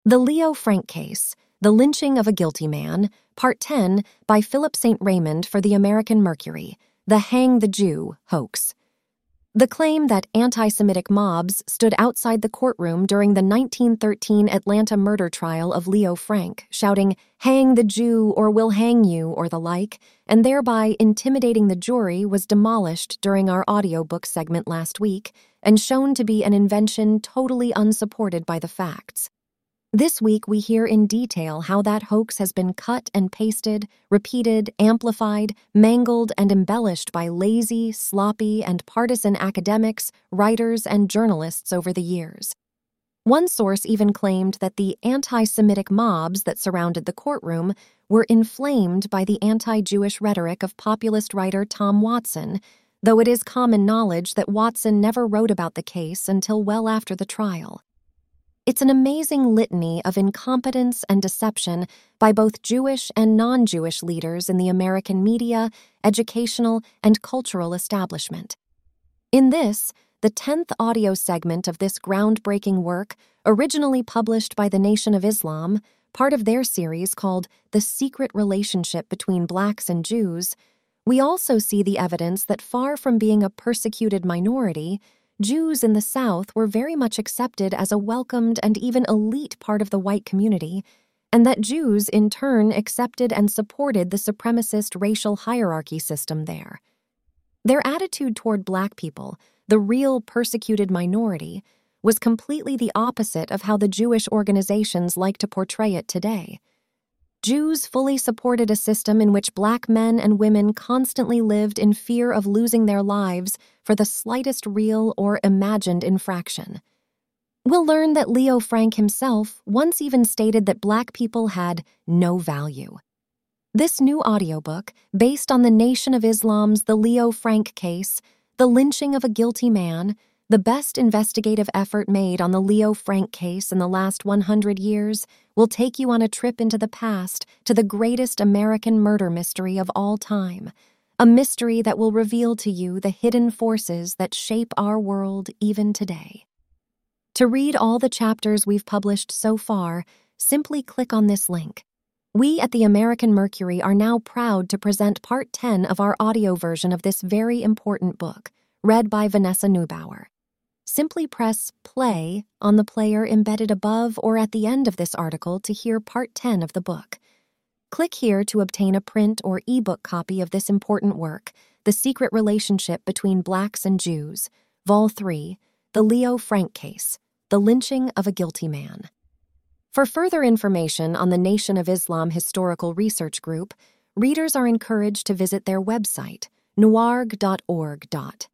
The Leo Frank Case, The Lynching of a Guilty Man, Part 10 by Philip St. Raymond for the American Mercury, The Hang the Jew Hoax. The claim that anti-Semitic mobs stood outside the courtroom during the 1913 Atlanta murder trial of Leo Frank, shouting, "Hang the Jew or we'll hang you," or the like, and thereby intimidating the jury was demolished during our audiobook segment last week and shown to be an invention totally unsupported by the facts. This week, we hear in detail how that hoax has been cut and pasted, repeated, amplified, mangled, and embellished by lazy, sloppy, and partisan academics, writers, and journalists over the years. One source even claimed that the anti-Semitic mobs that surrounded the courtroom were inflamed by the anti-Jewish rhetoric of populist writer Tom Watson, though it is common knowledge that Watson never wrote about the case until well after the trial. It's an amazing litany of incompetence and deception by both Jewish and non-Jewish leaders in the American media, educational, and cultural establishment. In this, the 10th audio segment of this groundbreaking work, originally published by the Nation of Islam, part of their series called The Secret Relationship Between Blacks and Jews, we also see the evidence that far from being a persecuted minority, Jews in the South were very much accepted as a welcomed and even elite part of the white community, and that Jews in turn accepted and supported the supremacist racial hierarchy system there. Their attitude toward Black people, the real persecuted minority, was completely the opposite of how the Jewish organizations like to portray it today. Jews fully supported a system in which Black men and women constantly lived in fear of losing their lives for the slightest real or imagined infraction. We'll learn that Leo Frank himself once even stated that Black people had no value. This new audiobook, based on the Nation of Islam's The Leo Frank Case, The Lynching of a Guilty Man, the best investigative effort made on the Leo Frank case in the last 100 years, will take you on a trip into the past to the greatest American murder mystery of all time, a mystery that will reveal to you the hidden forces that shape our world even today. To read all the chapters we've published so far, simply click on this link. We at the American Mercury are now proud to present Part 10 of our audio version of this very important book, read by Vanessa Neubauer. Simply press play on the player embedded above or at the end of this article to hear Part 10 of the book. Click here to obtain a print or ebook copy of this important work, The Secret Relationship Between Blacks and Jews, Vol. 3, The Leo Frank Case, The Lynching of a Guilty Man. For further information on the Nation of Islam Historical Research Group, readers are encouraged to visit their website, nuarg.org.